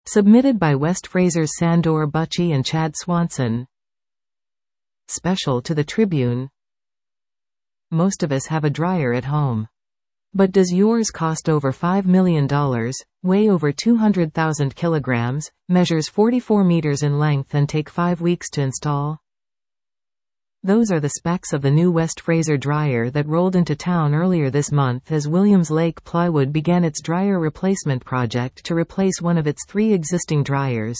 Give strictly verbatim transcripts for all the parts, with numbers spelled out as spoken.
Submitted by West Fraser's Sandor Butchie and Chad Swanson. Special to the Tribune. Most of us have a dryer at home. But does yours cost over five million dollars, weigh over two hundred thousand kilograms, measures forty-four meters in length and take five weeks to install? Those are the specs of the new West Fraser dryer that rolled into town earlier this month as Williams Lake Plywood began its dryer replacement project to replace one of its three existing dryers.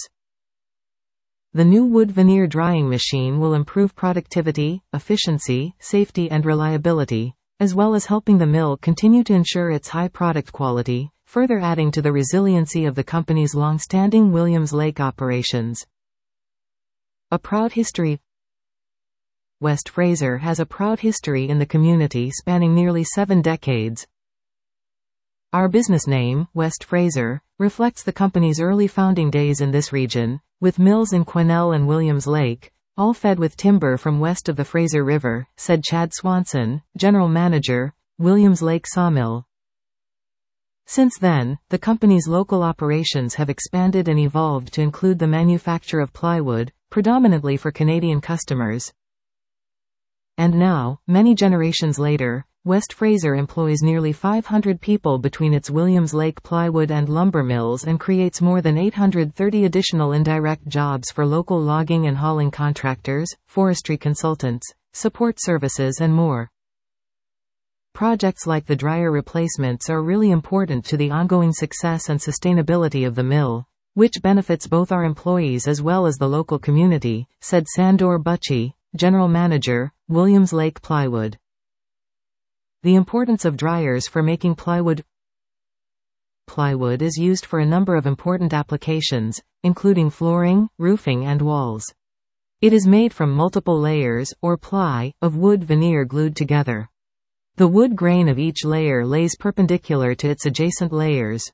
The new wood veneer drying machine will improve productivity, efficiency, safety and reliability, as well as helping the mill continue to ensure its high product quality, further adding to the resiliency of the company's long-standing Williams Lake operations. A proud history. West Fraser has a proud history in the community spanning nearly seven decades. Our business name, West Fraser, reflects the company's early founding days in this region, with mills in Quesnel and Williams Lake, all fed with timber from west of the Fraser River, said Chad Swanson, general manager, Williams Lake Sawmill. Since then, the company's local operations have expanded and evolved to include the manufacture of plywood, predominantly for Canadian customers. And now, many generations later, West Fraser employs nearly five hundred people between its Williams Lake plywood and lumber mills and creates more than eight hundred thirty additional indirect jobs for local logging and hauling contractors, forestry consultants, support services and more. Projects like the dryer replacements are really important to the ongoing success and sustainability of the mill, which benefits both our employees as well as the local community, said Sandor Butchie, general manager, Williams Lake Plywood. The importance of dryers for making plywood. Plywood is used for a number of important applications, including flooring, roofing and walls. It is made from multiple layers, or ply, of wood veneer glued together. The wood grain of each layer lays perpendicular to its adjacent layers.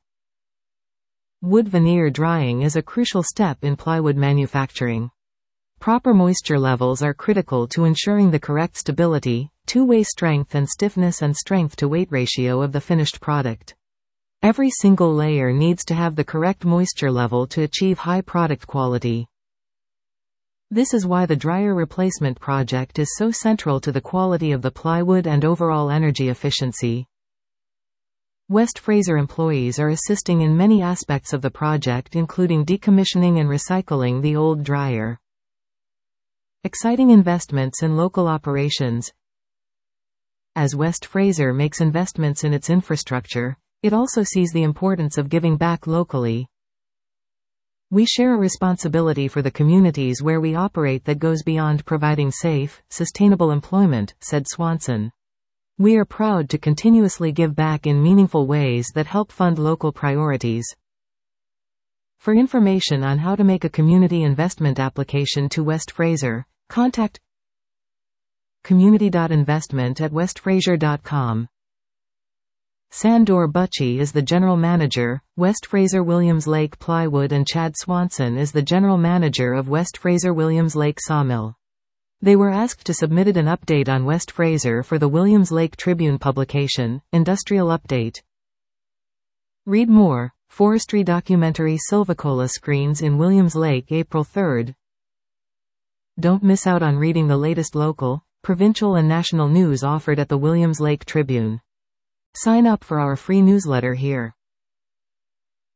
Wood veneer drying is a crucial step in plywood manufacturing. Proper moisture levels are critical to ensuring the correct stability, two-way strength and stiffness and strength-to-weight ratio of the finished product. Every single layer needs to have the correct moisture level to achieve high product quality. This is why the dryer replacement project is so central to the quality of the plywood and overall energy efficiency. West Fraser employees are assisting in many aspects of the project, including decommissioning and recycling the old dryer. Exciting investments in local operations. As West Fraser makes investments in its infrastructure, it also sees the importance of giving back locally. We share a responsibility for the communities where we operate that goes beyond providing safe, sustainable employment, said Swanson. We are proud to continuously give back in meaningful ways that help fund local priorities. For information on how to make a community investment application to West Fraser, contact community dot investment at west fraser dot com. Sandor Butchie is the general manager, West Fraser Williams Lake Plywood, and Chad Swanson is the general manager of West Fraser Williams Lake Sawmill. They were asked to submit an update on West Fraser for the Williams Lake Tribune publication, Industrial Update. Read more. Forestry documentary Silvicola screens in Williams Lake April third. Don't miss out on reading the latest local, provincial and national news offered at the Williams Lake Tribune. Sign up for our free newsletter here.